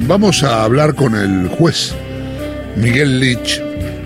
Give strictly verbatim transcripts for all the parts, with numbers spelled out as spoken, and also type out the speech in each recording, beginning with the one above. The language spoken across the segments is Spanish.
vamos a hablar con el juez Miguel Lich.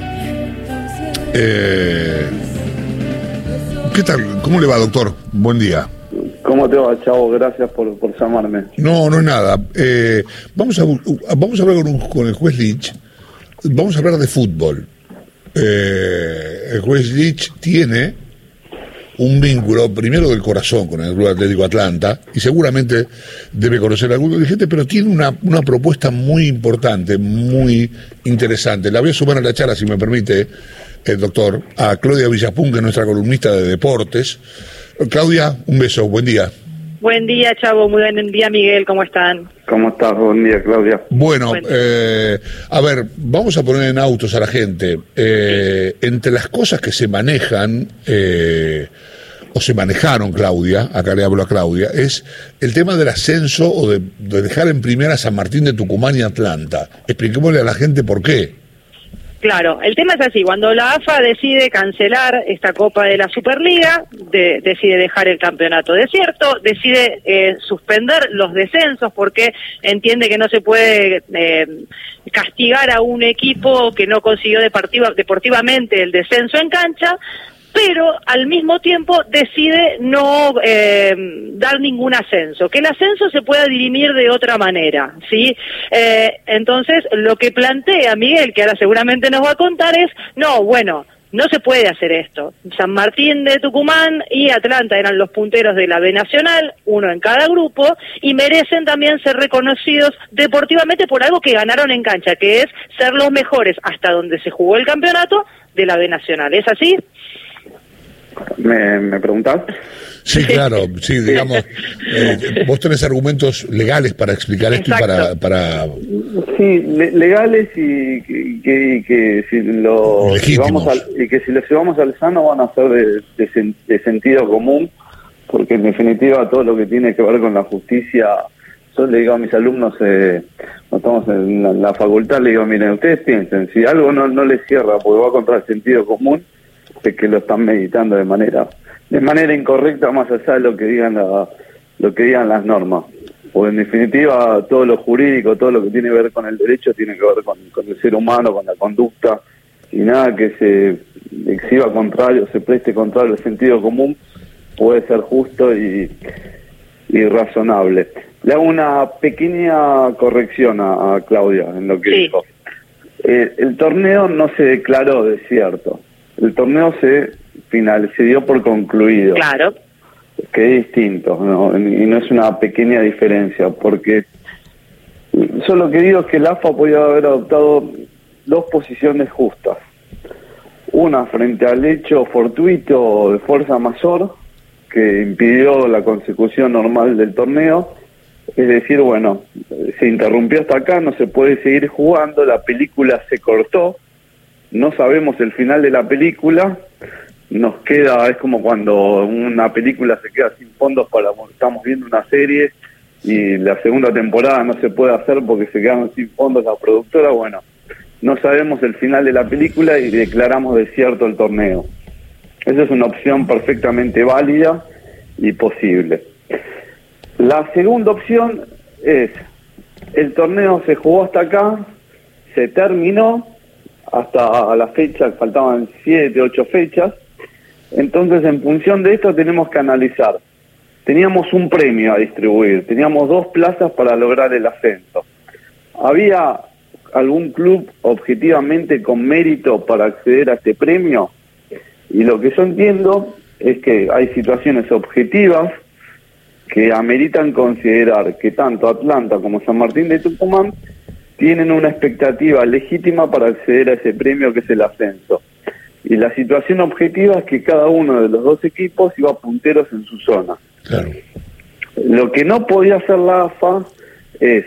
Eh, ¿Qué tal? ¿Cómo le va, doctor? Buen día. ¿Cómo te va, Chavo? Gracias por, por llamarme. No, no es nada. Eh, vamos a vamos a hablar con, un, con el juez Lich. Vamos a hablar de fútbol. Eh, el juez Lich tiene un vínculo, primero del corazón, con el Club Atlético Atlanta, y seguramente debe conocer a algún dirigente, pero tiene una, una propuesta muy importante, muy interesante. La voy a sumar a la charla, si me permite, el doctor, a Claudia Villapun, que es nuestra columnista de deportes. Claudia, un beso, buen día. Buen día, Chavo, muy buen día, Miguel, ¿cómo están? ¿Cómo estás? Buen día, Claudia. Bueno, eh, a ver, vamos a poner en autos a la gente. Eh, entre las cosas que se manejan, eh, o se manejaron, Claudia, acá le hablo a Claudia, es el tema del ascenso o de, de dejar en primera San Martín de Tucumán y Atlanta. Expliquémosle a la gente por qué. Claro, el tema es así, cuando la A F A decide cancelar esta Copa de la Superliga, de, decide dejar el campeonato desierto, decide eh, suspender los descensos porque entiende que no se puede eh, castigar a un equipo que no consiguió deportiva, deportivamente el descenso en cancha, pero al mismo tiempo decide no eh, dar ningún ascenso, que el ascenso se pueda dirimir de otra manera, ¿sí? Eh, entonces, lo que plantea Miguel, que ahora seguramente nos va a contar, es, no, bueno, no se puede hacer esto. San Martín de Tucumán y Atlanta eran los punteros de la B Nacional, uno en cada grupo, y merecen también ser reconocidos deportivamente por algo que ganaron en cancha, que es ser los mejores hasta donde se jugó el campeonato de la B Nacional. ¿Es así? ¿Me, me preguntás? Sí, claro, sí, digamos, eh, vos tenés argumentos legales para explicar esto. Exacto. y para... para... Sí, le, legales y que, que, que si lo llevamos al, y que si lo llevamos al sano van a ser de, de, de sentido común, porque en definitiva todo lo que tiene que ver con la justicia, yo le digo a mis alumnos, eh, no estamos en la, en la facultad, le digo, miren, ustedes piensen, si algo no, no les cierra porque va contra el sentido común, es que lo están meditando de manera de manera incorrecta, más allá de lo que digan la, lo que digan las normas. Porque en definitiva todo lo jurídico, todo lo que tiene que ver con el derecho tiene que ver con, con el ser humano, con la conducta, y nada que se exhiba contrario, se preste contrario al sentido común puede ser justo y, y razonable. Le hago una pequeña corrección a, a Claudia en lo que sí. dijo. Eh, el torneo no se declaró desierto. El torneo se final se dio por concluido. Claro. Que es distinto, ¿no? Y no es una pequeña diferencia, porque yo lo que digo es que la A F A podía haber adoptado dos posiciones justas. Una frente al hecho fortuito de fuerza mayor, que impidió la consecución normal del torneo, es decir, bueno, se interrumpió hasta acá, no se puede seguir jugando, la película se cortó, no sabemos el final de la película, nos queda, es como cuando una película se queda sin fondos para, estamos viendo una serie y la segunda temporada no se puede hacer porque se quedaron sin fondos la productora, bueno, no sabemos el final de la película y declaramos desierto el torneo. Esa es una opción perfectamente válida y posible. La segunda opción es, el torneo se jugó hasta acá, se terminó, hasta la fecha, faltaban siete, ocho fechas, entonces en función de esto tenemos que analizar. Teníamos un premio a distribuir, teníamos dos plazas para lograr el ascenso. ¿Había algún club objetivamente con mérito para acceder a este premio? Y lo que yo entiendo es que hay situaciones objetivas que ameritan considerar que tanto Atlanta como San Martín de Tucumán tienen una expectativa legítima para acceder a ese premio que es el ascenso. Y la situación objetiva es que cada uno de los dos equipos iba punteros en su zona. Claro. Lo que no podía hacer la A F A es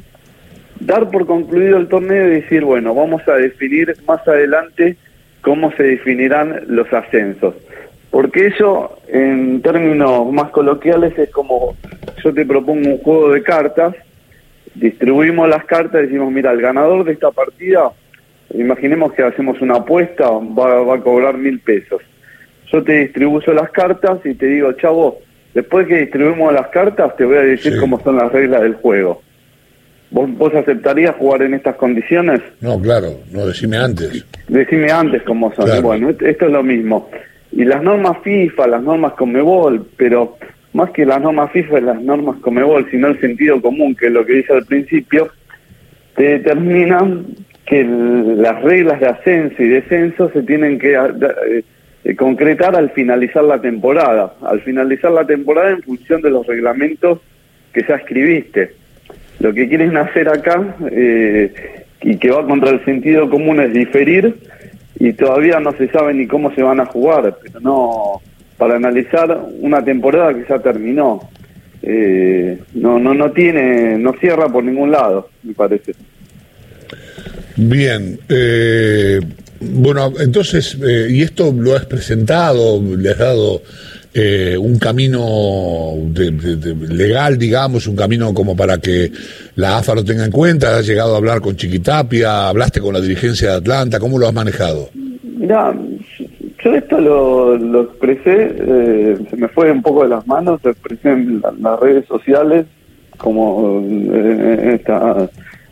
dar por concluido el torneo y decir, bueno, vamos a definir más adelante cómo se definirán los ascensos. Porque eso, en términos más coloquiales, es como yo te propongo un juego de cartas, distribuimos las cartas y decimos, mira, el ganador de esta partida, imaginemos que hacemos una apuesta, va, va a cobrar mil pesos. Yo te distribuyo las cartas y te digo, chavo, después que distribuimos las cartas te voy a decir sí. cómo son las reglas del juego. ¿Vos, ¿Vos aceptarías jugar en estas condiciones? No, claro, no, decime antes. Decime antes cómo son. Claro. Bueno, esto es lo mismo. Y las normas FIFA, las normas Conmebol, pero más que las normas FIFA y las normas Conmebol, sino el sentido común, que es lo que dice al principio, te determinan que el, las reglas de ascenso y descenso se tienen que eh, eh, concretar al finalizar la temporada. Al finalizar la temporada en función de los reglamentos que ya escribiste. Lo que quieren hacer acá, eh, y que va contra el sentido común, es diferir, y todavía no se sabe ni cómo se van a jugar, pero no, para analizar una temporada que ya terminó. Eh, no, no, no tiene, no cierra por ningún lado, me parece. Bien, eh, bueno, entonces, eh, y esto lo has presentado, le has dado eh, un camino de, de, de legal, digamos, un camino como para que la A F A lo tenga en cuenta. ¿Has llegado a hablar con Chiquitapia? ¿Hablaste con la dirigencia de Atlanta? ¿Cómo lo has manejado? Mirá, yo esto lo, lo expresé, eh, se me fue un poco de las manos, lo expresé en la, las redes sociales, como eh, esta,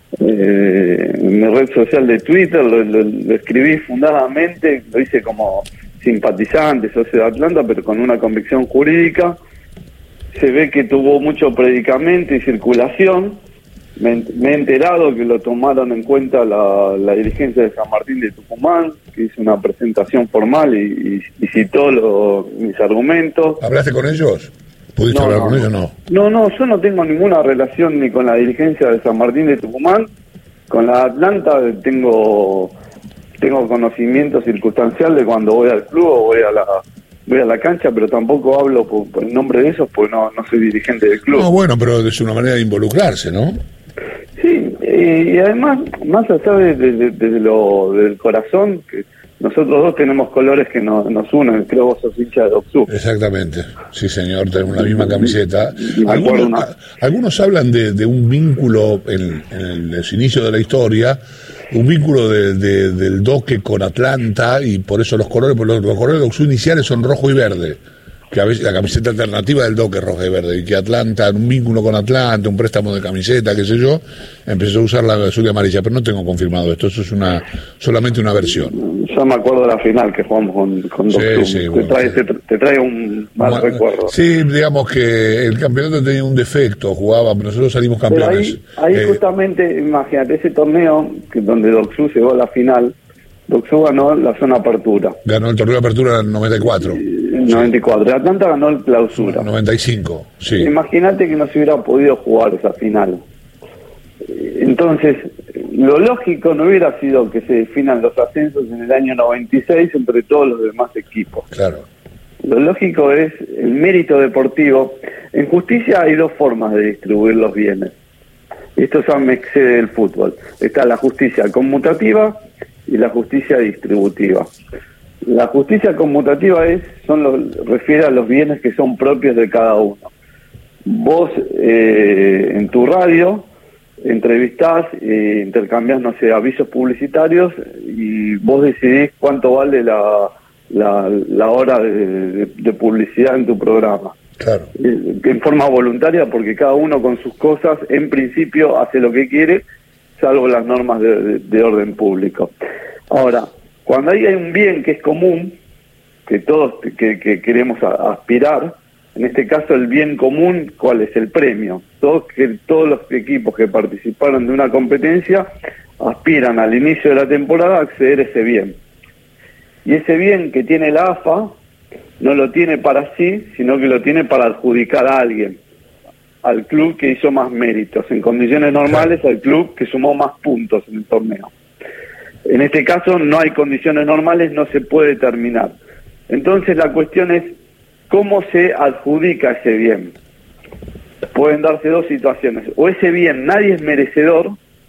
eh, en mi red social de Twitter, lo, lo, lo escribí fundadamente, lo hice como simpatizante, socio de Atlanta, pero con una convicción jurídica. Se ve que tuvo mucho predicamento y circulación. Me, me he enterado que lo tomaron en cuenta la, la dirigencia de San Martín de Tucumán, que hizo una presentación formal y, y, y citó lo, mis argumentos. ¿Hablaste con ellos? ¿Pudiste no, hablar no, con ellos? No. No, no, yo no tengo ninguna relación ni con la dirigencia de San Martín de Tucumán. Con la Atlanta tengo tengo conocimiento circunstancial de cuando voy al club o voy a la voy a la cancha, pero tampoco hablo por, por el nombre de esos, pues no, no soy dirigente del club. No, bueno, pero es una manera de involucrarse, ¿no? Sí, eh, y además, más allá de, de, de, de lo del corazón, que nosotros dos tenemos colores que nos, nos unen. Creo vos sos hincha de Docsú. Exactamente, sí señor, tenemos la misma camiseta. Y me acuerdo Algunos, una- a- algunos hablan de, de un vínculo en, en el, los inicios de la historia, un vínculo de, de- del Doque con Atlanta, y por eso los colores, porque los, los colores de Docsú iniciales son rojo y verde, que a veces la camiseta alternativa del Doque es roja y verde, y que Atlanta, un vínculo con Atlanta, un préstamo de camiseta, qué sé yo, empezó a usar la azul y amarilla, pero no tengo confirmado esto, eso es una solamente una versión. Yo me acuerdo de la final que jugamos con, con Sí, Docsú. sí, te, bueno, trae, sí. te, te trae un mal Bueno, recuerdo. Sí, digamos que el campeonato tenía un defecto, jugaba, pero nosotros salimos Pero campeones. ahí, ahí Eh, justamente, imagínate, ese torneo que donde Docsú llegó a la final, Docsú ganó la zona apertura, Ganó el torneo de apertura en el noventa y cuatro, en noventa y cuatro. Y Atlanta ganó el clausura. noventa y cinco, sí. Imagínate que no se hubiera podido jugar esa final. Eh, Entonces, lo lógico no hubiera sido que se definan los ascensos en el año noventa y seis entre todos los demás equipos. Claro. Lo lógico es el mérito deportivo. En justicia hay dos formas de distribuir los bienes. Esto ya me excede del fútbol. Está la justicia conmutativa y la justicia distributiva. La justicia conmutativa es son los, refiere a los bienes que son propios de cada uno. Vos eh, en tu radio entrevistás, eh, intercambiás, no sé, avisos publicitarios y vos decidís cuánto vale la, la, la hora de, de, de publicidad en tu programa. Claro. Eh, en forma voluntaria, porque cada uno con sus cosas en principio hace lo que quiere, salvo las normas de, de, de orden público. Ahora, cuando ahí hay un bien que es común, que todos que, que queremos a, aspirar, en este caso el bien común, ¿cuál es el premio? Todos, que, todos los equipos que participaron de una competencia aspiran al inicio de la temporada a acceder a ese bien. Y ese bien que tiene la A F A no lo tiene para sí, sino que lo tiene para adjudicar a alguien, al club que hizo más méritos. En condiciones normales, al club que sumó más puntos en el torneo. En este caso no hay condiciones normales, no se puede terminar. Entonces la cuestión es cómo se adjudica ese bien. Pueden darse dos situaciones. O ese bien nadie es merecedor,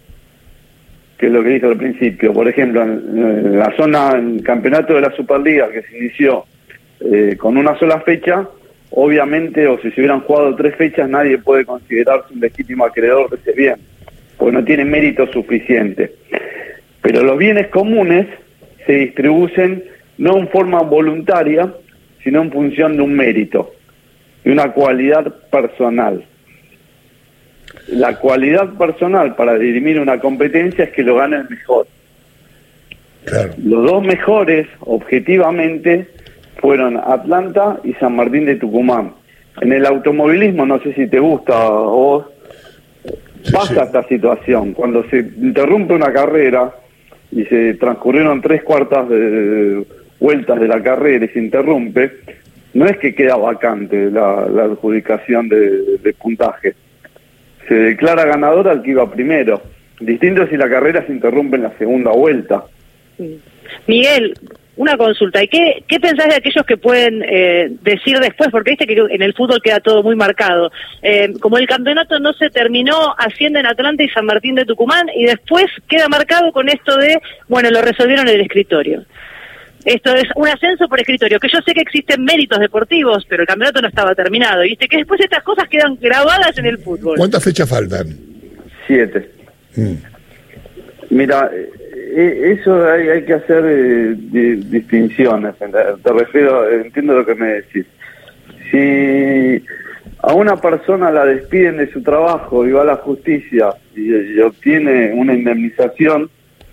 que es lo que dije al principio. Por ejemplo, en la zona, en el campeonato de la Superliga que se inició eh, con una sola fecha, obviamente, o si se hubieran jugado tres fechas, nadie puede considerarse un legítimo acreedor de ese bien, porque no tiene mérito suficiente. Pero los bienes comunes se distribuyen no en forma voluntaria, sino en función de un mérito, de una cualidad personal. la cualidad personal para dirimir una competencia es que lo gane el mejor. Claro. Los dos mejores, objetivamente, fueron Atlanta y San Martín de Tucumán. En el automovilismo, no sé si te gusta a vos, sí, pasa sí. esta situación. Cuando se interrumpe una carrera y se transcurrieron tres cuartas de vueltas de la carrera y se interrumpe, no es que queda vacante la, la adjudicación de, de puntaje. Se declara ganador al que iba primero. Distinto es si la carrera se interrumpe en la segunda vuelta. Miguel, una consulta. ¿Y qué, qué pensás de aquellos que pueden eh, decir después? Porque viste que en el fútbol queda todo muy marcado. Eh, como el campeonato no se terminó, ascienden Atlanta y San Martín de Tucumán y después queda marcado con esto de, bueno, lo resolvieron en el escritorio. Esto es un ascenso por escritorio, que yo sé que existen méritos deportivos, pero el campeonato no estaba terminado. Y viste que después estas cosas quedan grabadas en el fútbol. ¿Cuántas fechas faltan? Siete. Mm. Mira, eh, eso hay, hay que hacer eh, di, distinciones. Te refiero, entiendo lo que me decís. Si a una persona la despiden de su trabajo y va a la justicia y, y obtiene una indemnización,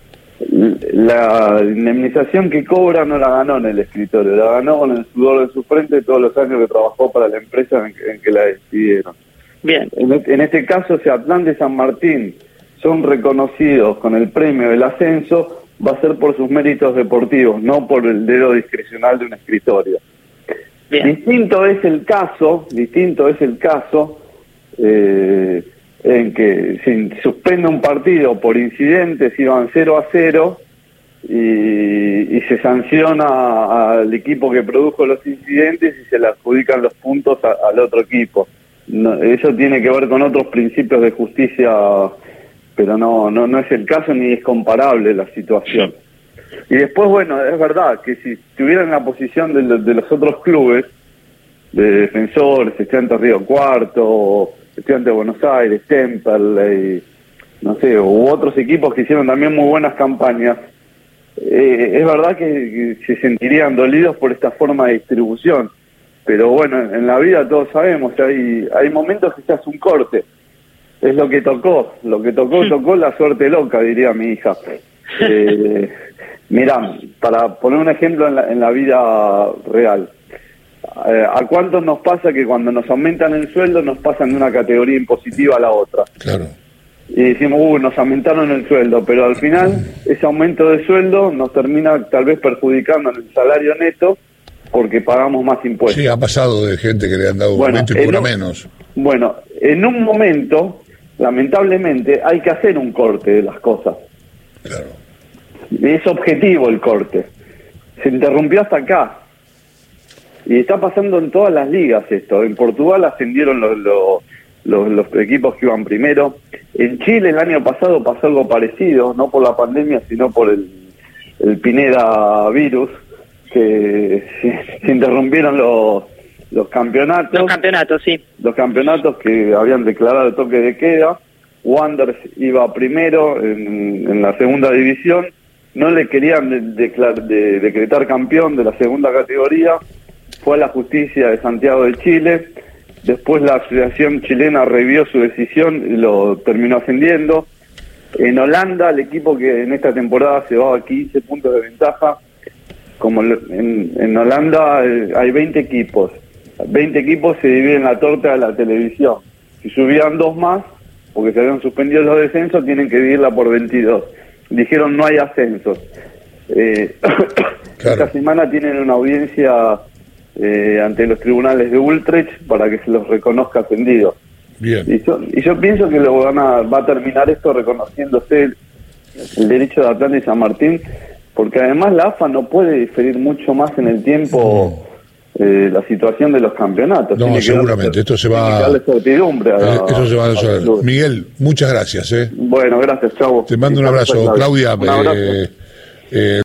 la indemnización que cobra no la ganó en el escritorio, la ganó con el sudor de su frente todos los años que trabajó para la empresa en que, en que la despidieron. Bien. En, en este caso, si Atlanta y San Martín son reconocidos con el premio del ascenso, va a ser por sus méritos deportivos, no por el dedo discrecional de un escritorio. Bien. Distinto es el caso, distinto es el caso eh, en que se suspende un partido por incidentes, iban cero a cero y, y se sanciona al equipo que produjo los incidentes y se le adjudican los puntos a, al otro equipo. No, eso tiene que ver con otros principios de justicia, pero no, no, no es el caso ni es comparable la situación. Y después, bueno, es verdad que si estuvieran en la posición de, de los otros clubes, de Defensores, Estudiantes Río Cuarto, Estudiantes de Buenos Aires, Temperley, no sé, u otros equipos que hicieron también muy buenas campañas, eh, es verdad que, que se sentirían dolidos por esta forma de distribución. Pero bueno, en la vida todos sabemos, hay, hay momentos que se hace un corte. Es lo que tocó, lo que tocó, tocó la suerte loca, diría mi hija. Eh, mirá, para poner un ejemplo en la, en la vida real, eh, ¿a cuántos nos pasa que cuando nos aumentan el sueldo nos pasan de una categoría impositiva a la otra? Claro. Y decimos, uh, nos aumentaron el sueldo, pero al final ese aumento de sueldo nos termina tal vez perjudicando en el salario neto porque pagamos más impuestos. Sí, ha pasado de gente que le han dado un bueno, aumento y cobra un, menos. Bueno, en un momento, lamentablemente, hay que hacer un corte de las cosas. Claro. Es objetivo el corte. Se interrumpió hasta acá. Y está pasando en todas las ligas esto. En Portugal ascendieron los, los, los, los equipos que iban primero. En Chile el año pasado pasó algo parecido, no por la pandemia, sino por el, el Pineda virus, que se, se interrumpieron los, los campeonatos. Los campeonatos, sí. Los campeonatos que habían declarado el toque de queda. Wanderers iba primero en, en la segunda división. No le querían de, de, de, decretar campeón de la segunda categoría. Fue a la justicia de Santiago de Chile. Después la Asociación Chilena revió su decisión y lo terminó ascendiendo. En Holanda, el equipo que en esta temporada se va a quince puntos de ventaja. Como en, en Holanda eh, hay veinte equipos. veinte equipos se dividen la torta de la televisión. Si subían dos más, porque se habían suspendido los descensos, tienen que dividirla por veintidós. Dijeron no hay ascensos. Eh, claro. Esta semana tienen una audiencia eh, ante los tribunales de Utrecht para que se los reconozca ascendidos. Bien. Y yo, y yo pienso que lo van a, va a terminar esto reconociéndose el, el derecho de Atlanta y San Martín, porque además la A F A no puede diferir mucho más en el tiempo eh, la situación de los campeonatos. No, tiene seguramente, que darle, esto se va tiene que darle certidumbre a, eh, eso se va a a resolver. Miguel, muchas gracias. ¿eh? Bueno, gracias, chavo. Te mando un abrazo. Claudia, un abrazo. Eh, eh,